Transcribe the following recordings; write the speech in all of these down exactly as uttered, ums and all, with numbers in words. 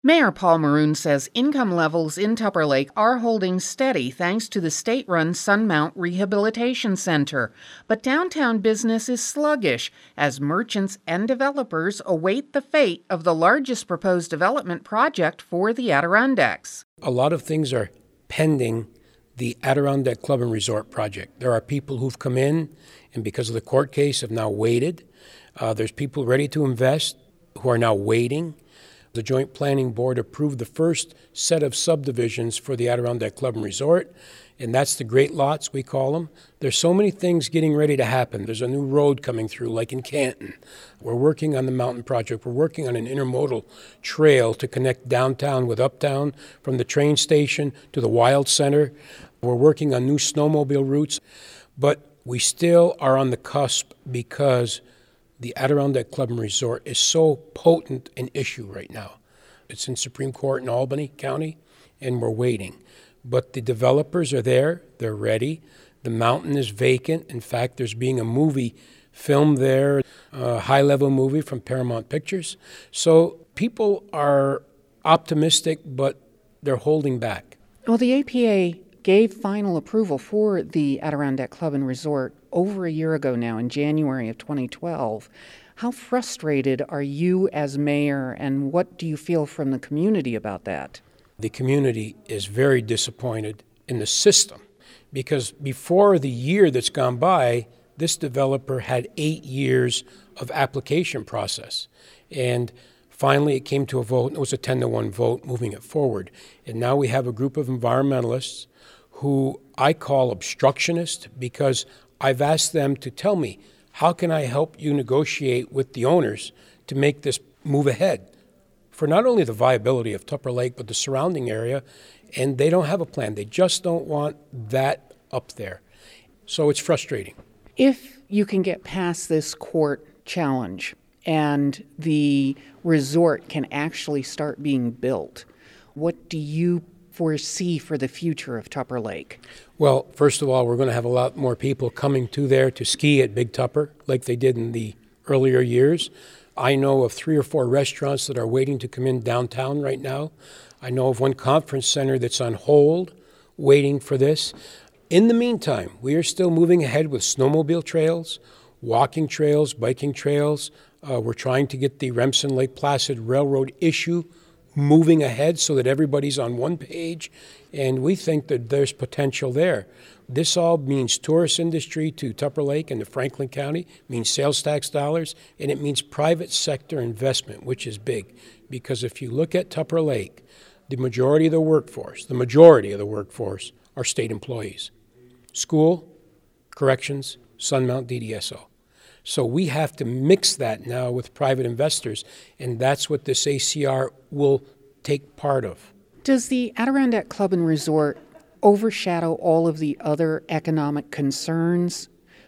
Mayor Paul Maroon says income levels in Tupper Lake are holding steady thanks to the state-run Sunmount Rehabilitation Center. But downtown business is sluggish as merchants and developers await the fate of the largest proposed development project for the Adirondacks. A lot of things are pending the Adirondack Club and Resort project. There are people who've come in and because of the court case have now waited. Uh, there's people ready to invest who are now waiting. The Joint Planning Board approved the first set of subdivisions for the Adirondack Club and Resort, and that's the Great Lots, we call them. There's so many things getting ready to happen. There's a new road coming through, like in Canton. We're working on the Mountain Project. We're working on an intermodal trail to connect downtown with uptown, from the train station to the Wild Center. We're working on new snowmobile routes, but we still are on the cusp because the Adirondack Club and Resort is so potent an issue right now. It's in Supreme Court in Albany County, and we're waiting. But the developers are there. They're ready. The mountain is vacant. In fact, there's being a movie filmed there, a high-level movie from Paramount Pictures. So people are optimistic, but they're holding back. Well, the A P A gave final approval for the Adirondack Club and Resort over a year ago now, in January of twenty twelve. How frustrated are you as mayor, and what do you feel from the community about that? The community is very disappointed in the system because before the year that's gone by, this developer had eight years of application process. And finally, it came to a vote, and it was a ten to one vote moving it forward. And now we have a group of environmentalists who I call obstructionists because I've asked them to tell me, how can I help you negotiate with the owners to make this move ahead for not only the viability of Tupper Lake, but the surrounding area, and they don't have a plan. They just don't want that up there. So it's frustrating. If you can get past this court challenge and the resort can actually start being built, what do you foresee for the future of Tupper Lake? Well, first of all, we're going to have a lot more people coming to there to ski at Big Tupper like they did in the earlier years. I know of three or four restaurants that are waiting to come in downtown right now. I know of one conference center that's on hold waiting for this. In the meantime, we are still moving ahead with snowmobile trails, walking trails, biking trails. Uh, we're trying to get the Remsen Lake Placid Railroad issue moving ahead so that everybody's on one page, and we think that there's potential there. This all means tourist industry to Tupper Lake and to Franklin County, means sales tax dollars, and it means private sector investment, which is big. Because if you look at Tupper Lake, the majority of the workforce, the majority of the workforce are state employees. School, corrections, Sunmount, D D S O. So we have to mix that now with private investors, and that's what this A C R will take part of. Does the Adirondack Club and Resort overshadow all of the other economic concerns,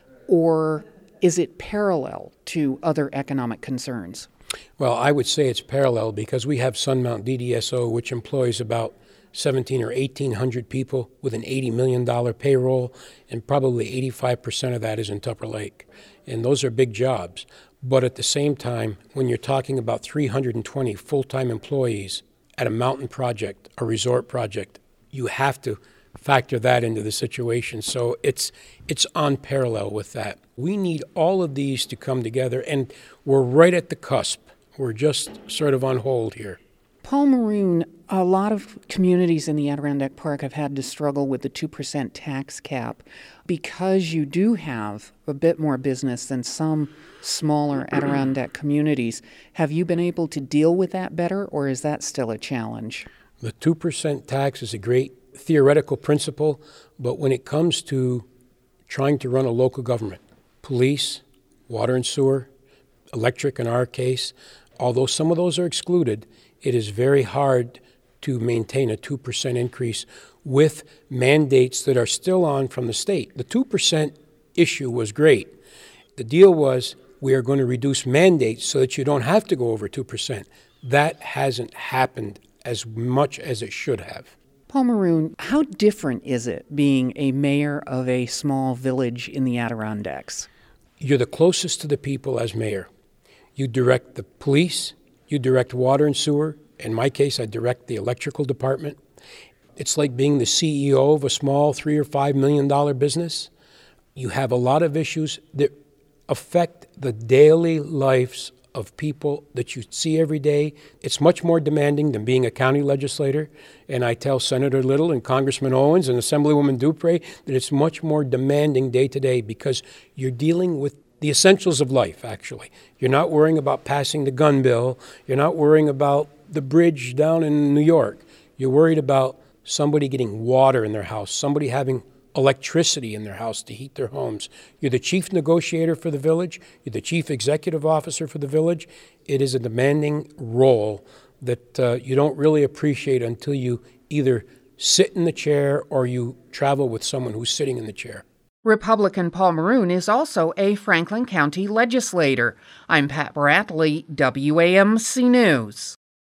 or is it parallel to other economic concerns? Well, I would say it's parallel because we have Sunmount D D S O, which employs about seventeen or eighteen hundred people with an eighty million dollars payroll, and probably eighty-five percent of that is in Tupper Lake. And those are big jobs. But at the same time, when you're talking about three hundred twenty full-time employees at a mountain project, a resort project, you have to factor that into the situation. So it's it's on parallel with that. We need all of these to come together, and we're right at the cusp. We're just sort of on hold here. Paul Maroon, a lot of communities in the Adirondack Park have had to struggle with the two percent tax cap because you do have a bit more business than some smaller Adirondack communities. Have you been able to deal with that better, or is that still a challenge? The two percent tax is a great theoretical principle, but when it comes to trying to run a local government, police, water and sewer, electric in our case, although some of those are excluded, it is very hard to maintain a two percent increase with mandates that are still on from the state. The two percent issue was great. The deal was we are going to reduce mandates so that you don't have to go over two percent. That hasn't happened as much as it should have. Paul Maroon, how different is it being a mayor of a small village in the Adirondacks? You're the closest to the people as mayor. You direct the police, you direct water and sewer, In my case, I direct the electrical department. It's like being the C E O of a small three or five million dollar business. You have a lot of issues that affect the daily lives of people that you see every day. It's much more demanding than being a county legislator. And I tell Senator Little and Congressman Owens and Assemblywoman Dupre that it's much more demanding day to day because you're dealing with the essentials of life, actually. You're not worrying about passing the gun bill. You're not worrying about the bridge down in New York. You're worried about somebody getting water in their house, somebody having electricity in their house to heat their homes. You're the chief negotiator for the village. You're the chief executive officer for the village. It is a demanding role that uh, you don't really appreciate until you either sit in the chair or you travel with someone who's sitting in the chair. Republican Paul Maroon is also a Franklin County legislator. I'm Pat Bradley, W A M C News.